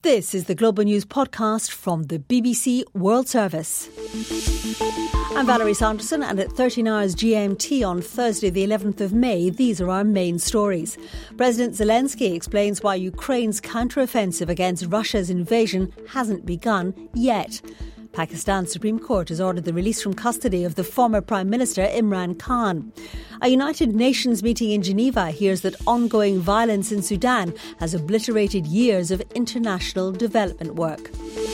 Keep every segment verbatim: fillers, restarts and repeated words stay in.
This is the Global News podcast from the B B C World Service. I'm Valerie Sanderson, and at thirteen hours G M T on Thursday the eleventh of May, these are our main stories. President Zelensky explains why Ukraine's counter-offensive against Russia's invasion hasn't begun yet. Pakistan's Supreme Court has ordered the release from custody of the former Prime Minister Imran Khan. A United Nations meeting in Geneva hears that ongoing violence in Sudan has obliterated years of international development work.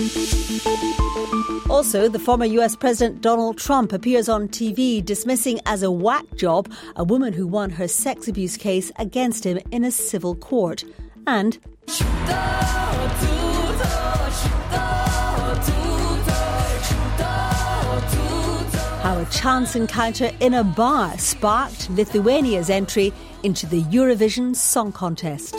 Also, the former U S President Donald Trump appears on T V dismissing as a whack job a woman who won her sex abuse case against him in a civil court. And how a chance encounter in a bar sparked Lithuania's entry into the Eurovision Song Contest.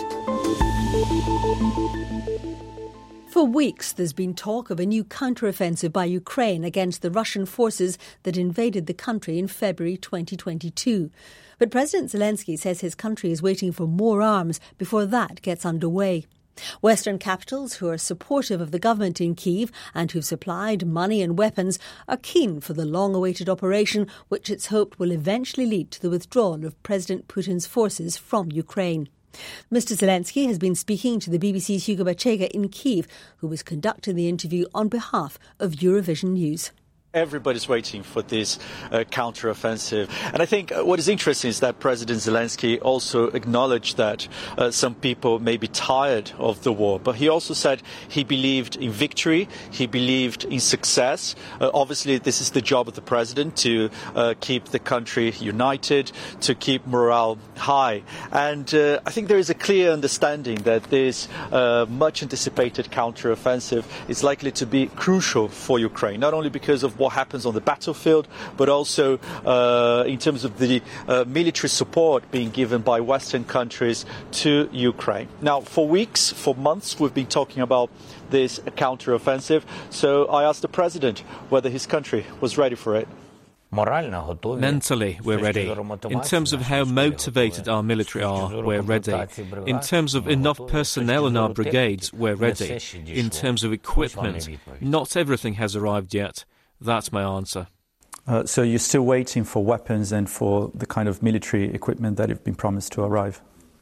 For weeks, there's been talk of a new counter-offensive by Ukraine against the Russian forces that invaded the country in February twenty twenty-two. But President Zelensky says his country is waiting for more arms before that gets underway. Western capitals who are supportive of the government in Kyiv and who've supplied money and weapons are keen for the long-awaited operation, which it's hoped will eventually lead to the withdrawal of President Putin's forces from Ukraine. Mister Zelensky has been speaking to the B B C's Hugo Bachega in Kyiv, who was conducting the interview on behalf of Eurovision News. Everybody's waiting for this uh, counter-offensive. And I think uh, what is interesting is that President Zelensky also acknowledged that uh, some people may be tired of the war. But he also said he believed in victory, he believed in success. Uh, obviously, this is the job of the president, to uh, keep the country united, to keep morale high. And uh, I think there is a clear understanding that this uh, much-anticipated counter-offensive is likely to be crucial for Ukraine, not only because of what happens on the battlefield, but also uh, in terms of the uh, military support being given by Western countries to Ukraine. Now, for weeks, for months, we've been talking about this counter-offensive. So I asked the president whether his country was ready for it. Mentally, we're ready. In terms of how motivated our military are, we're ready. In terms of enough personnel in our brigades, we're ready. In terms of equipment, not everything has arrived yet. That's my answer. Uh, so you're still waiting for weapons and for the kind of military equipment that have been promised to arrive?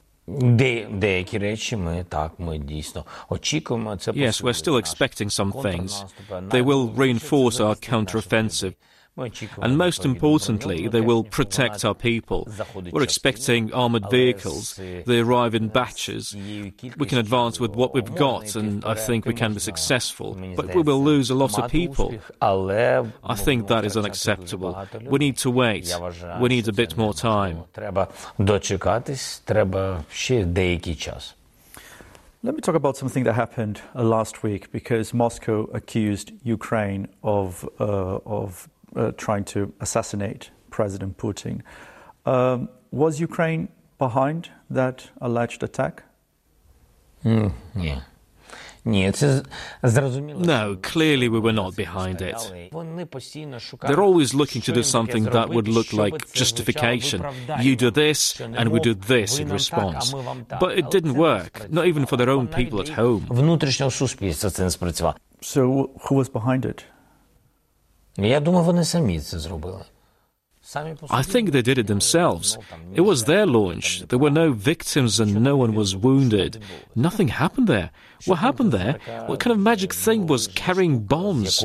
Yes, we're still expecting some things. They will reinforce our counter-offensive. And most importantly, they will protect our people. We're expecting armoured vehicles. They arrive in batches. We can advance with what we've got, and I think we can be successful. But we will lose a lot of people. I think that is unacceptable. We need to wait. We need a bit more time. Let me talk about something that happened uh, last week, because Moscow accused Ukraine of uh, of Uh, trying to assassinate President Putin. Um, was Ukraine behind that alleged attack? Mm, yeah. No, clearly we were not behind it. They're always looking to do something that would look like justification. You do this, and we do this in response. But it didn't work, not even for their own people at home. So who was behind it? I think they did it themselves. It was their launch. There were no victims and no one was wounded. Nothing happened there. What happened there? What kind of magic thing was carrying bombs?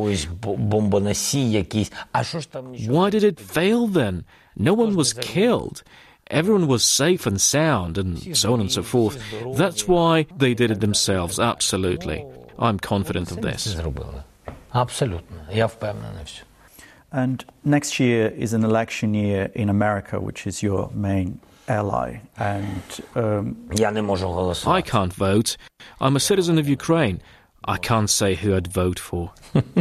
Why did it fail then? No one was killed. Everyone was safe and sound, and so on and so forth. That's why they did it themselves, absolutely. I'm confident of this. And next year is an election year in America, which is your main ally. And um, I can't vote. I'm a citizen of Ukraine. I can't say who I'd vote for.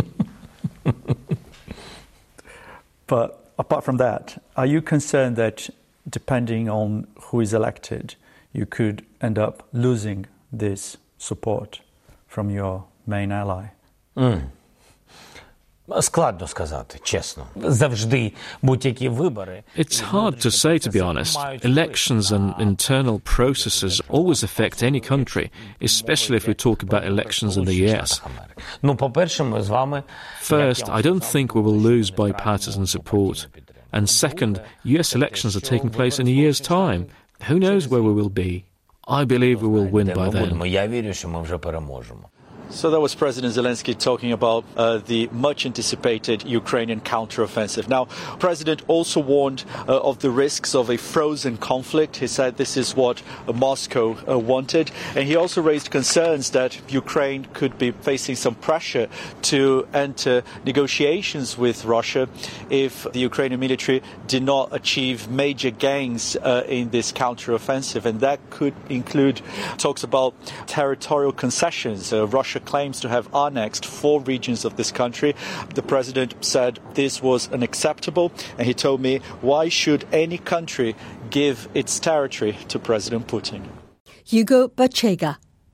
But apart from that, are you concerned that depending on who is elected, you could end up losing this support from your main ally? Mm. Складно сказати, чесно. Завжди будь-які вибори. It's hard to say, to be honest. Elections and internal processes always affect any country, especially if we talk about elections in the U S. Ну, по-перше, ми з вами... First, I don't think we will lose bipartisan support. And second, U S elections are taking place in a year's time. Who knows where we will be? I believe we will win by then. Я вірю, що ми вже переможемо. So that was President Zelensky talking about uh, the much-anticipated Ukrainian counteroffensive. Now, President also warned uh, of the risks of a frozen conflict. He said this is what uh, Moscow uh, wanted. And he also raised concerns that Ukraine could be facing some pressure to enter negotiations with Russia if the Ukrainian military did not achieve major gains uh, in this counteroffensive. And that could include talks about territorial concessions. Uh, Russia claims to have annexed four regions of this country. The president said this was unacceptable, and he told me, why should any country give its territory to President Putin? Hugo Bachega.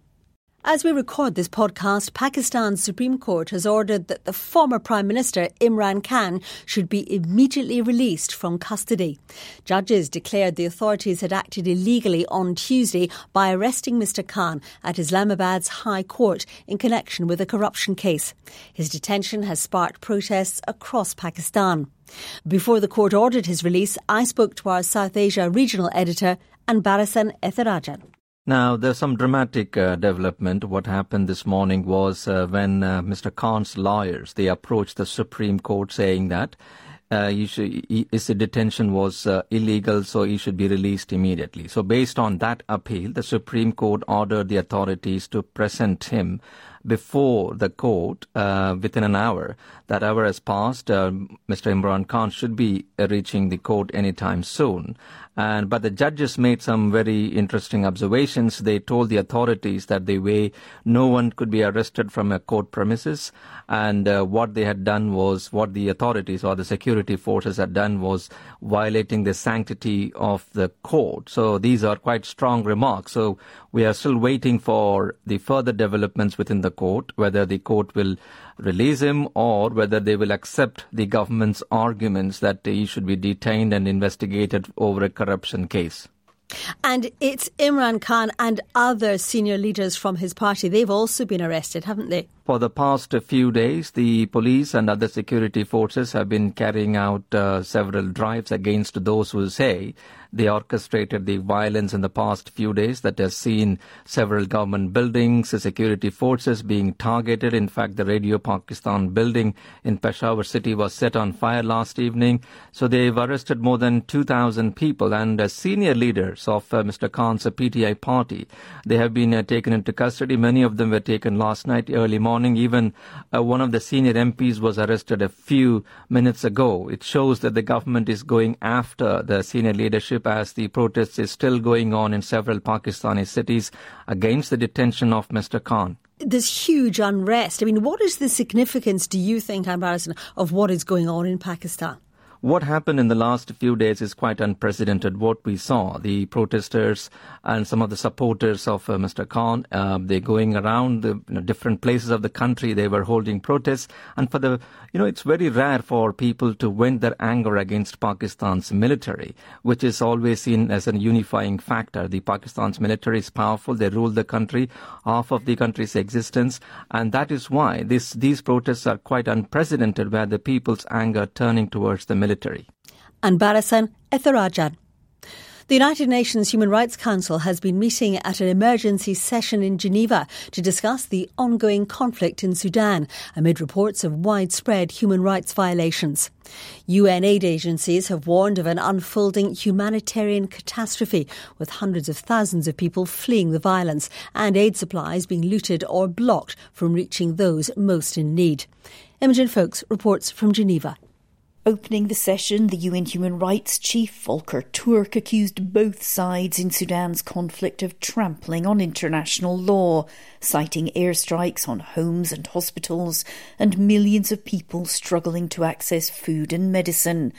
As we record this podcast, Pakistan's Supreme Court has ordered that the former Prime Minister Imran Khan should be immediately released from custody. Judges declared the authorities had acted illegally on Tuesday by arresting Mister Khan at Islamabad's High Court in connection with a corruption case. His detention has sparked protests across Pakistan. Before the court ordered his release, I spoke to our South Asia regional editor, Anbarasan Ethirajan. Now, there's some dramatic uh, development. What happened this morning was uh, when uh, Mister Khan's lawyers, they approached the Supreme Court saying that uh, he should, he, his detention was uh, illegal, so he should be released immediately. So based on that appeal, the Supreme Court ordered the authorities to present him before the court uh, within an hour. That hour has passed. Uh, Mister Imran Khan should be uh, reaching the court anytime soon. And but the judges made some very interesting observations. They told the authorities that the way no one could be arrested from a court premises, and uh, what they had done was, what the authorities or the security forces had done was violating the sanctity of the court. So these are quite strong remarks. So we are still waiting for the further developments within the court, whether the court will release him or whether they will accept the government's arguments that he should be detained and investigated over a corruption case. And it's Imran Khan and other senior leaders from his party. They've also been arrested, haven't they? For the past few days, the police and other security forces have been carrying out uh, several drives against those who say they orchestrated the violence in the past few days that has seen several government buildings, security forces being targeted. In fact, the Radio Pakistan building in Peshawar city was set on fire last evening. So they've arrested more than two thousand people, and uh, senior leaders of uh, Mister Khan's uh, P T I party, they have been uh, taken into custody. Many of them were taken last night, early morning. Even uh, one of the senior M Ps was arrested a few minutes ago. It shows that the government is going after the senior leadership as the protests is still going on in several Pakistani cities against the detention of Mister Khan. There's huge unrest. I mean, what is the significance, do you think, Anbarasan, of what is going on in Pakistan? What happened in the last few days is quite unprecedented. What we saw, the protesters and some of the supporters of uh, Mister Khan, uh, they're going around the you know, different places of the country. They were holding protests. And for the, you know, it's very rare for people to vent their anger against Pakistan's military, which is always seen as a unifying factor. The Pakistan's military is powerful. They rule the country, half of the country's existence. And that is why this, these protests are quite unprecedented, where the people's anger turning towards the military. Anbarasan Ethirajan. The United Nations Human Rights Council has been meeting at an emergency session in Geneva to discuss the ongoing conflict in Sudan amid reports of widespread human rights violations. U N aid agencies have warned of an unfolding humanitarian catastrophe, with hundreds of thousands of people fleeing the violence and aid supplies being looted or blocked from reaching those most in need. Imogen Foulkes reports from Geneva. Opening the session, the U N Human Rights Chief Volker Turk accused both sides in Sudan's conflict of trampling on international law, citing airstrikes on homes and hospitals and millions of people struggling to access food and medicine.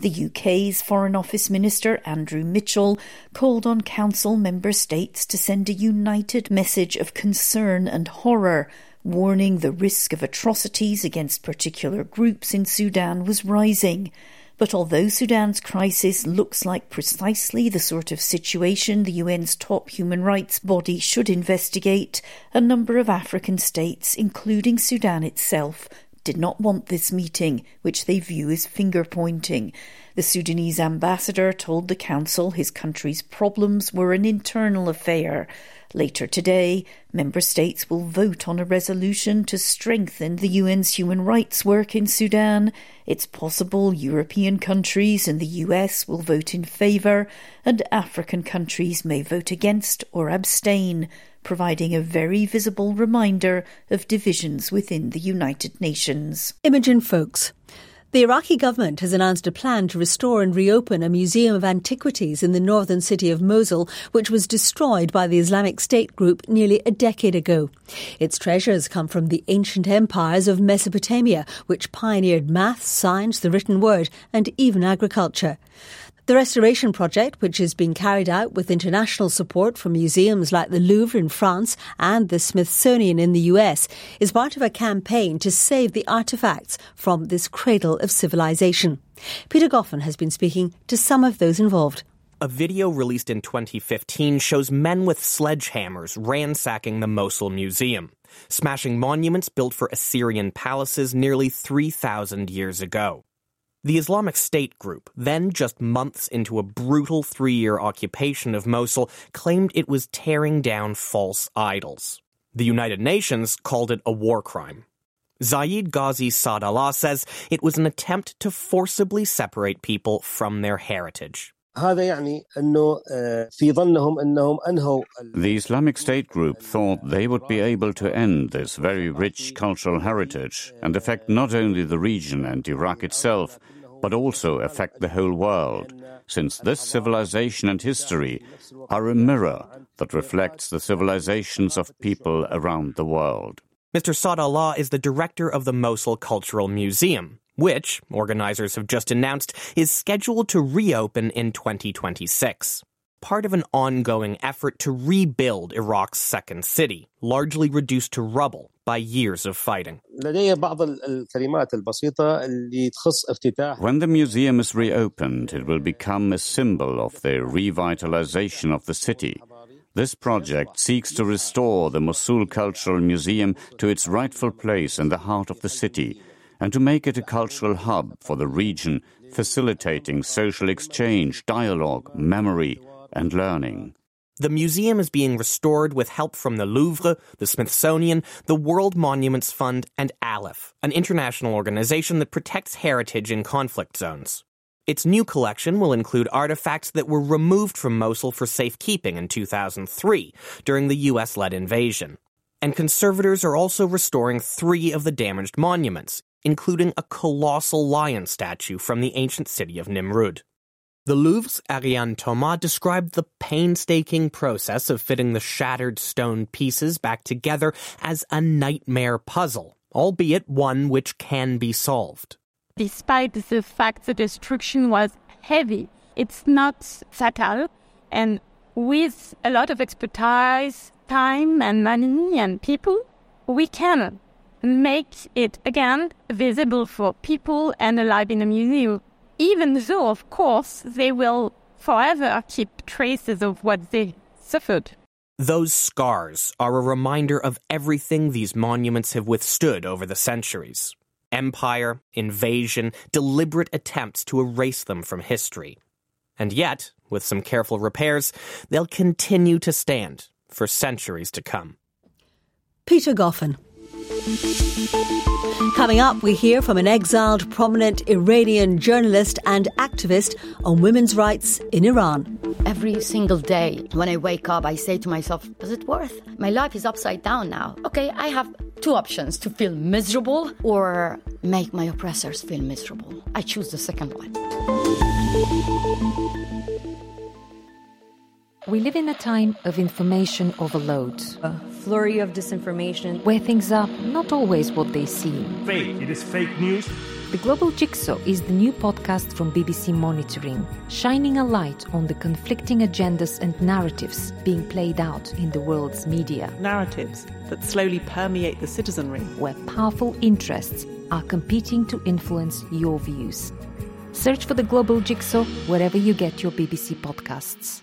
The U K's Foreign Office Minister Andrew Mitchell called on Council member states to send a united message of concern and horror, warning the risk of atrocities against particular groups in Sudan was rising. But although Sudan's crisis looks like precisely the sort of situation the U N's top human rights body should investigate, a number of African states, including Sudan itself, did not want this meeting, which they view as finger-pointing. The Sudanese ambassador told the Council his country's problems were an internal affair. Later today, member states will vote on a resolution to strengthen the U N's human rights work in Sudan. It's possible European countries and the U S will vote in favour, and African countries may vote against or abstain, providing a very visible reminder of divisions within the United Nations. Imogen Folks. The Iraqi government has announced a plan to restore and reopen a museum of antiquities in the northern city of Mosul, which was destroyed by the Islamic State group nearly a decade ago. Its treasures come from the ancient empires of Mesopotamia, which pioneered maths, science, the written word, and even agriculture. The restoration project, which is being carried out with international support from museums like the Louvre in France and the Smithsonian in the U S, is part of a campaign to save the artefacts from this cradle of civilization. Peter Goffin has been speaking to some of those involved. A video released in twenty fifteen shows men with sledgehammers ransacking the Mosul Museum, smashing monuments built for Assyrian palaces nearly three thousand years ago. The Islamic State group, then just months into a brutal three-year occupation of Mosul, claimed it was tearing down false idols. The United Nations called it a war crime. Zaid Ghazi Saadallah says it was an attempt to forcibly separate people from their heritage. The Islamic State group thought they would be able to end this very rich cultural heritage and affect not only the region and Iraq itself, but also affect the whole world, since this civilization and history are a mirror that reflects the civilizations of people around the world. Mister Saadallah is the director of the Mosul Cultural Museum, which, organizers have just announced, is scheduled to reopen in twenty twenty-six. Part of an ongoing effort to rebuild Iraq's second city, largely reduced to rubble by years of fighting. When the museum is reopened, it will become a symbol of the revitalization of the city. This project seeks to restore the Mosul Cultural Museum to its rightful place in the heart of the city, and to make it a cultural hub for the region, facilitating social exchange, dialogue, memory, and learning. The museum is being restored with help from the Louvre, the Smithsonian, the World Monuments Fund, and Aleph, an international organization that protects heritage in conflict zones. Its new collection will include artifacts that were removed from Mosul for safekeeping in two thousand three, during the U S-led invasion. And conservators are also restoring three of the damaged monuments, including a colossal lion statue from the ancient city of Nimrud. The Louvre's Ariane Thomas described the painstaking process of fitting the shattered stone pieces back together as a nightmare puzzle, albeit one which can be solved. Despite the fact the destruction was heavy, it's not fatal, and with a lot of expertise, time and money and people, we can make it again visible for people and alive in a museum, even though, of course, they will forever keep traces of what they suffered. Those scars are a reminder of everything these monuments have withstood over the centuries. Empire, invasion, deliberate attempts to erase them from history. And yet, with some careful repairs, they'll continue to stand for centuries to come. Peter Goffin. Coming up, we hear from an exiled prominent Iranian journalist and activist on women's rights in Iran. Every single day when I wake up, I say to myself, is it worth? My life is upside down now. Okay, I have two options, to feel miserable or make my oppressors feel miserable. I choose the second one. We live in a time of information overload. A flurry of disinformation. Where things are not always what they seem. Fake. It is fake news. The Global Jigsaw is the new podcast from B B C Monitoring, shining a light on the conflicting agendas and narratives being played out in the world's media. Narratives that slowly permeate the citizenry. Where powerful interests are competing to influence your views. Search for The Global Jigsaw wherever you get your B B C podcasts.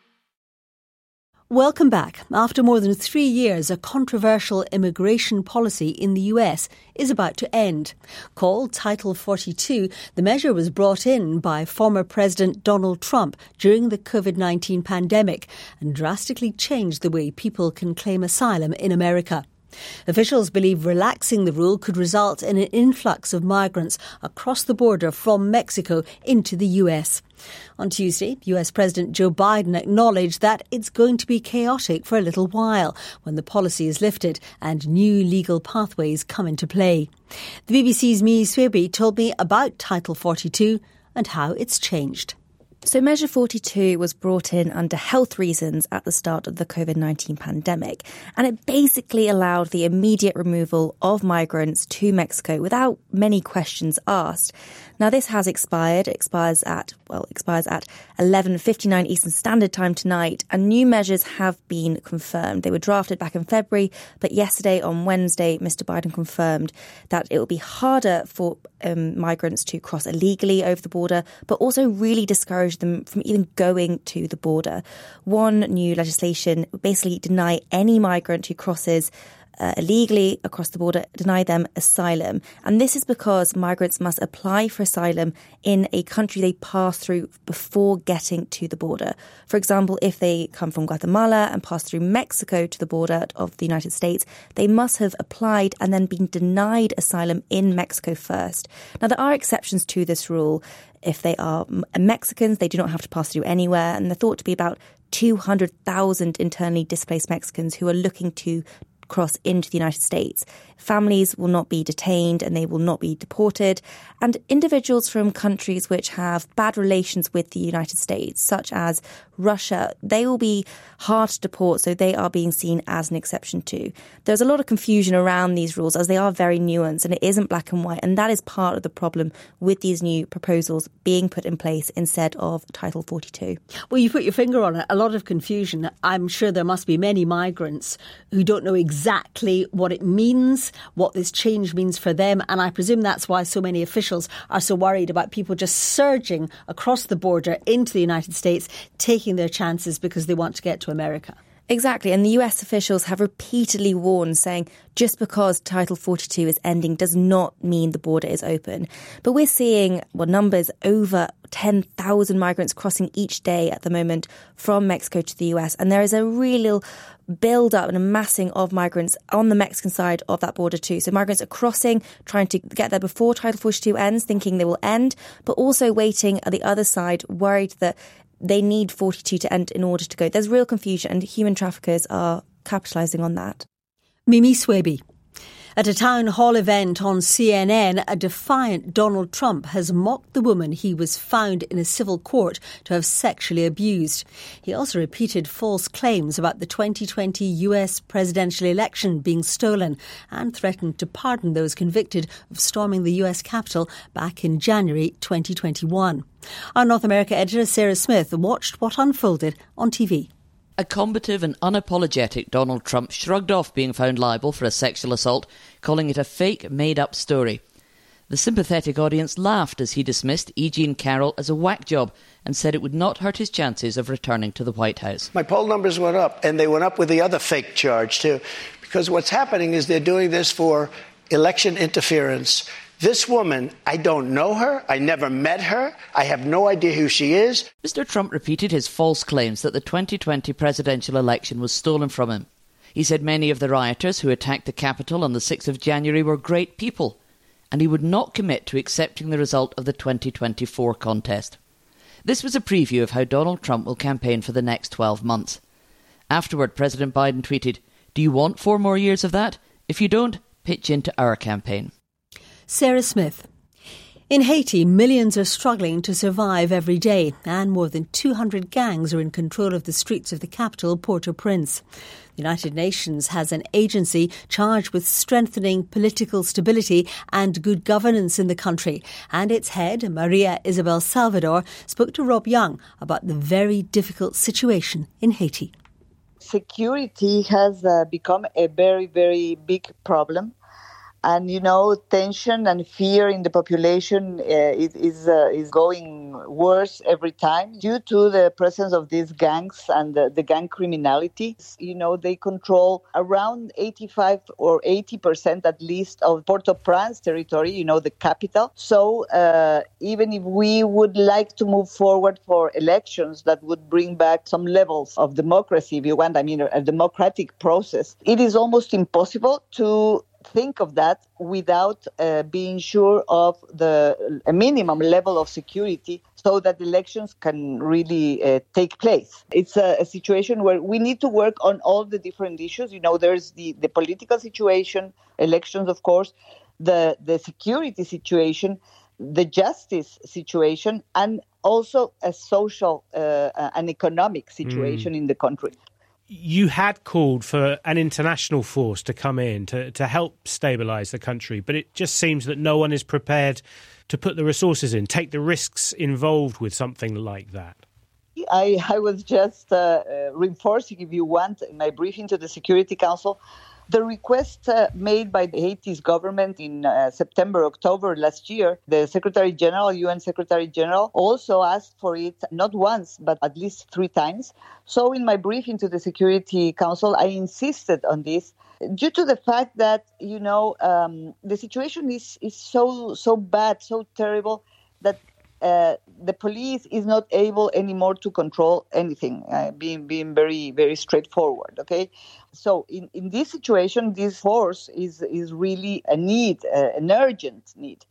Welcome back. After more than three years, a controversial immigration policy in the U S is about to end. Called Title forty-two, the measure was brought in by former President Donald Trump during the covid nineteen pandemic and drastically changed the way people can claim asylum in America. Officials believe relaxing the rule could result in an influx of migrants across the border from Mexico into the U S. On Tuesday, U S President Joe Biden acknowledged that it's going to be chaotic for a little while when the policy is lifted and new legal pathways come into play. The B B C's Mimi Swebi told me about Title forty-two and how it's changed. So Measure forty-two was brought in under health reasons at the start of the covid nineteen pandemic, and it basically allowed the immediate removal of migrants to Mexico without many questions asked. Now, this has expired. It expires at, well, expires at eleven fifty-nine Eastern Standard Time tonight, and new measures have been confirmed. They were drafted back in February, but yesterday, on Wednesday, Mister Biden confirmed that it will be harder for um, migrants to cross illegally over the border, but also really discourage them from even going to the border. One new legislation would basically deny any migrant who crosses Uh, illegally across the border, deny them asylum. And this is because migrants must apply for asylum in a country they pass through before getting to the border. For example, if they come from Guatemala and pass through Mexico to the border of the United States, they must have applied and then been denied asylum in Mexico first. Now, there are exceptions to this rule. If they are Mexicans, they do not have to pass through anywhere, and they're thought to be about two hundred thousand internally displaced Mexicans who are looking to cross into the United States. Families will not be detained and they will not be deported. And individuals from countries which have bad relations with the United States, such as Russia, they will be hard to deport, so they are being seen as an exception too. There's a lot of confusion around these rules as they are very nuanced and it isn't black and white, and that is part of the problem with these new proposals being put in place instead of Title forty-two. Well, you put your finger on it. A lot of confusion. I'm sure there must be many migrants who don't know exactly what it means, what this change means for them, and I presume that's why so many officials are so worried about people just surging across the border into the United States, taking their chances because they want to get to America. Exactly, and the U S officials have repeatedly warned, saying just because Title forty-two is ending does not mean the border is open. But we're seeing well, numbers over ten thousand migrants crossing each day at the moment from Mexico to the U S, and there is a real build-up and amassing of migrants on the Mexican side of that border too. So migrants are crossing, trying to get there before Title forty-two ends, thinking they will end, but also waiting at the other side, worried that they need forty-two to end in order to go. There's real confusion, and human traffickers are capitalising on that. Mimi Swebi. At a town hall event on C N N, a defiant Donald Trump has mocked the woman he was found in a civil court to have sexually abused. He also repeated false claims about the twenty twenty U S presidential election being stolen and threatened to pardon those convicted of storming the U S Capitol back in January twenty twenty-one. Our North America editor Sarah Smith watched what unfolded on T V. A combative and unapologetic Donald Trump shrugged off being found liable for a sexual assault, calling it a fake, made-up story. The sympathetic audience laughed as he dismissed E. Jean Carroll as a whack job and said it would not hurt his chances of returning to the White House. My poll numbers went up, and they went up with the other fake charge, too, because what's happening is they're doing this for election interference. This woman, I don't know her. I never met her. I have no idea who she is. Mister Trump repeated his false claims that the twenty twenty presidential election was stolen from him. He said many of the rioters who attacked the Capitol on the sixth of January were great people, and he would not commit to accepting the result of the twenty twenty-four contest. This was a preview of how Donald Trump will campaign for the next twelve months. Afterward, President Biden tweeted, "Do you want four more years of that? If you don't, pitch into our campaign." Sarah Smith. In Haiti, millions are struggling to survive every day, and more than two hundred gangs are in control of the streets of the capital, Port-au-Prince. United Nations has an agency charged with strengthening political stability and good governance in the country. And its head, Maria Isabel Salvador, spoke to Rob Young about the very difficult situation in Haiti. Security has uh, become a very, very big problem. And, you know, tension and fear in the population uh, is is, uh, is going worse every time due to the presence of these gangs and the, the gang criminality. You know, they control around eighty-five or eighty percent at least of Port-au-Prince territory, you know, the capital. So uh, even if we would like to move forward for elections that would bring back some levels of democracy, if you want, I mean, a democratic process, it is almost impossible to think of that without uh, being sure of the a minimum level of security so that elections can really uh, take place. It's a, a situation where we need to work on all the different issues. You know, there's the, the political situation, elections, of course, the, the security situation, the justice situation, and also a social uh, and economic situation mm. in the country. You had called for an international force to come in to, to help stabilise the country, but it just seems that no one is prepared to put the resources in, take the risks involved with something like that. I, I was just uh, uh, reinforcing, if you want, in my briefing to the Security Council, the request uh, made by the Haiti's government in uh, September, October last year. The Secretary General, U N Secretary General, also asked for it not once, but at least three times. So in my briefing to the Security Council, I insisted on this due to the fact that, you know, um, the situation is, is so, so bad, so terrible that Uh, the police is not able anymore to control anything, uh, being being very, very straightforward, okay? So in, in this situation, this force is, is really a need, uh, an urgent need.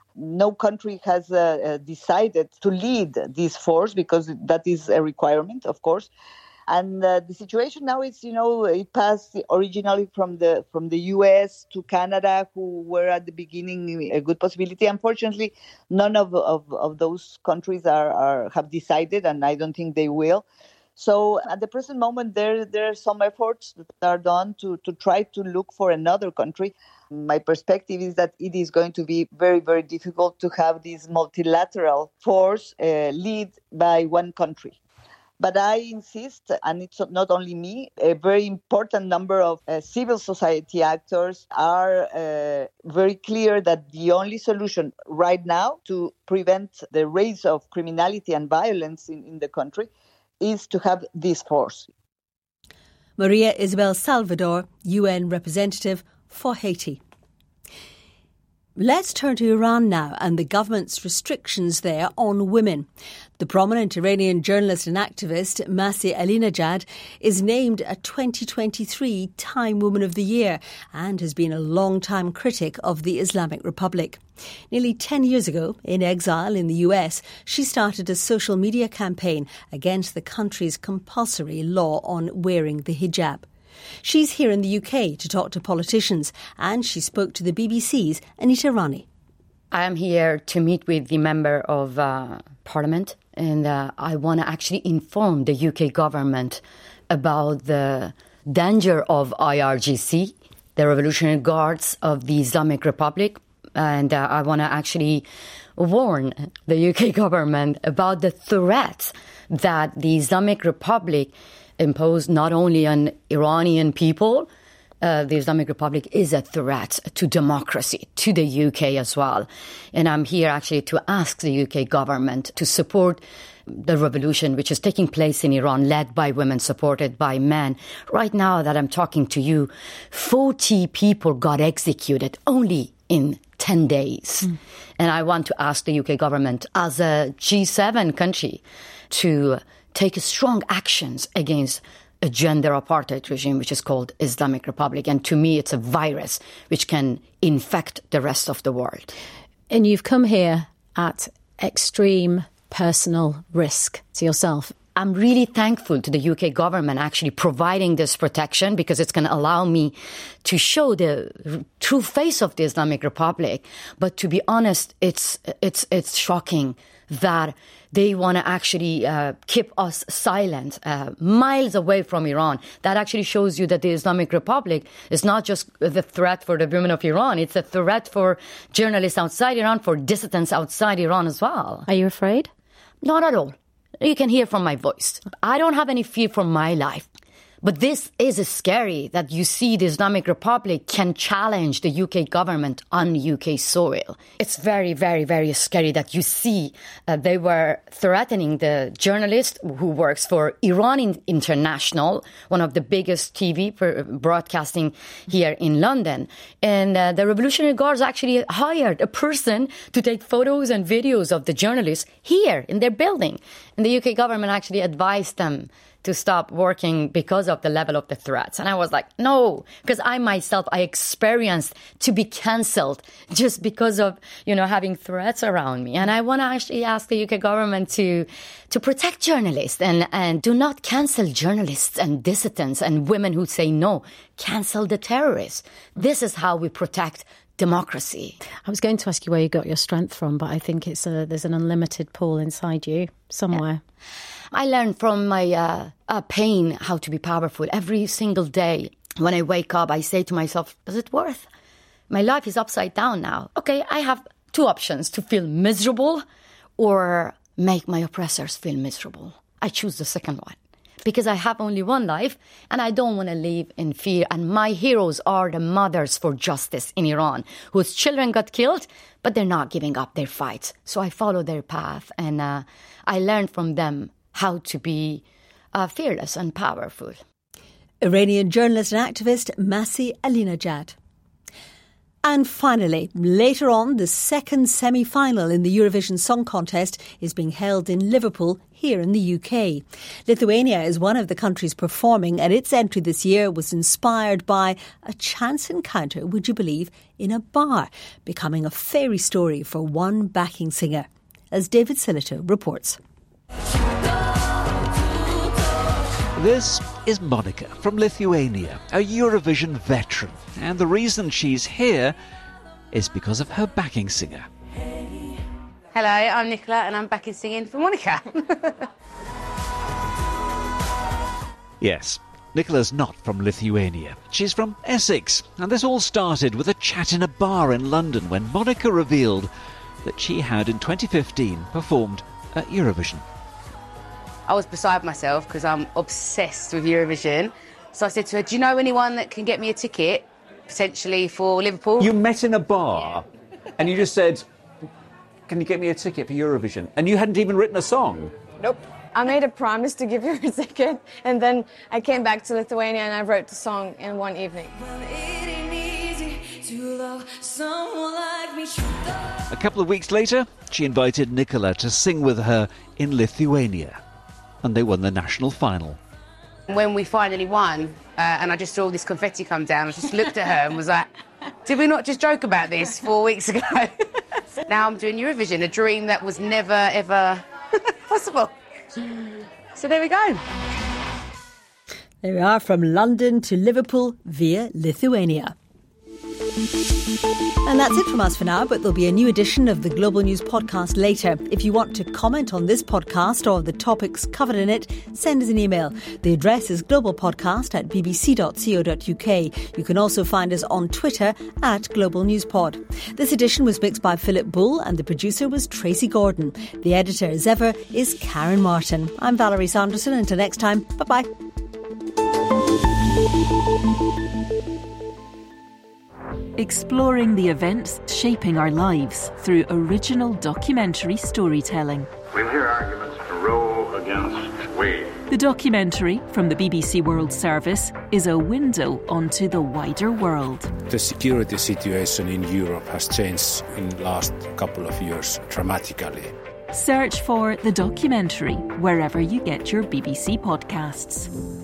No country has uh, uh, decided to lead this force because that is a requirement, of course. And uh, the situation now is, you know, it passed originally from the from the U S to Canada, who were at the beginning a good possibility. Unfortunately, none of of, of those countries are, are have decided, and I don't think they will. So at the present moment, there there are some efforts that are done to, to try to look for another country. My perspective is that it is going to be very, very difficult to have this multilateral force uh, lead by one country. But I insist, and it's not only me, a very important number of uh, civil society actors are uh, very clear that the only solution right now to prevent the rise of criminality and violence in, in the country is to have this force. Maria Isabel Salvador, U N representative for Haiti. Let's turn to Iran now and the government's restrictions there on women. The prominent Iranian journalist and activist Masih Alinejad is named a twenty twenty-three Time Woman of the Year and has been a long-time critic of the Islamic Republic. Nearly ten years ago, in exile in the U S, she started a social media campaign against the country's compulsory law on wearing the hijab. She's here in the U K to talk to politicians, and she spoke to the B B C's Anita Rani. I am here to meet with the Member of uh, Parliament, and uh, I want to actually inform the U K government about the danger of I R G C, the Revolutionary Guards of the Islamic Republic, and uh, I want to actually warn the U K government about the threat that the Islamic Republic imposed not only on Iranian people. Uh, the Islamic Republic is a threat to democracy, to the U K as well. And I'm here actually to ask the U K government to support the revolution which is taking place in Iran, led by women, supported by men. Right now that I'm talking to you, forty people got executed only in ten days. Mm. And I want to ask the U K government as a G seven country to take strong actions against a gender apartheid regime, which is called Islamic Republic. And to me, it's a virus which can infect the rest of the world. And you've come here at extreme personal risk to yourself. I'm really thankful to the U K government actually providing this protection, because it's going to allow me to show the true face of the Islamic Republic. But to be honest, it's it's it's shocking that they want to actually uh, keep us silent, uh, miles away from Iran. That actually shows you that the Islamic Republic is not just the threat for the women of Iran, it's a threat for journalists outside Iran, for dissidents outside Iran as well. Are you afraid? Not at all. You can hear from my voice. I don't have any fear for my life. But this is scary that you see the Islamic Republic can challenge the U K government on U K soil. It's very, very, very scary that you see uh, they were threatening the journalist who works for Iran International, one of the biggest T V broadcasting here in London. And uh, the Revolutionary Guards actually hired a person to take photos and videos of the journalists here in their building. And the U K government actually advised them to stop working because of the level of the threats. And I was like, no, because I myself, I experienced to be cancelled just because of, you know, having threats around me. And I want to actually ask the U K government to to protect journalists and, and do not cancel journalists and dissidents and women who say no. Cancel the terrorists. This is how we protect democracy. I was going to ask you where you got your strength from, but I think it's a, there's an unlimited pool inside you somewhere. Yeah. I learned from my uh, uh, pain how to be powerful. Every single day when I wake up, I say to myself, is it worth? My life is upside down now. Okay, I have two options, to feel miserable or make my oppressors feel miserable. I choose the second one because I have only one life and I don't want to live in fear. And my heroes are the mothers for justice in Iran whose children got killed, but they're not giving up their fights. So I follow their path and uh, I learned from them how to be uh, fearless and powerful. Iranian journalist and activist Masih Alinejad. And finally, later on, the second semi-final in the Eurovision Song Contest is being held in Liverpool, here in the U K. Lithuania is one of the countries performing, and its entry this year was inspired by a chance encounter, would you believe, in a bar, becoming a fairy story for one backing singer. As David Sillito reports. This is Monica from Lithuania, a Eurovision veteran. And the reason she's here is because of her backing singer. Hello, I'm Nicola and I'm backing singing for Monica. Yes, Nicola's not from Lithuania. She's from Essex. And this all started with a chat in a bar in London when Monica revealed that she had in twenty fifteen performed at Eurovision. I was beside myself because I'm obsessed with Eurovision. So I said to her, do you know anyone that can get me a ticket, potentially for Liverpool? You met in a bar and you just said, can you get me a ticket for Eurovision? And you hadn't even written a song. Nope. I made a promise to give her a ticket and then I came back to Lithuania and I wrote the song in one evening. A couple of weeks later, she invited Nicola to sing with her in Lithuania. And they won the national final. When we finally won, uh, and I just saw all this confetti come down, I just looked at her and was like, did we not just joke about this four weeks ago? Now I'm doing Eurovision, a dream that was never, ever possible. So there we go. There we are, from London to Liverpool via Lithuania. And that's it from us for now, but there'll be a new edition of the Global News podcast later. If you want to comment on this podcast or the topics covered in it, send us an email. The address is globalpodcast at b b c dot co dot u k. You can also find us on Twitter at Global News Pod. This edition was mixed by Philip Bull and the producer was Tracy Gordon. The editor, as ever, is Karen Martin. I'm Valerie Sanderson. Until next time, bye-bye. Exploring the events shaping our lives through original documentary storytelling. We'll hear arguments Roe against Wade. The documentary from the B B C World Service is a window onto the wider world. The security situation in Europe has changed in the last couple of years dramatically. Search for The Documentary wherever you get your B B C podcasts.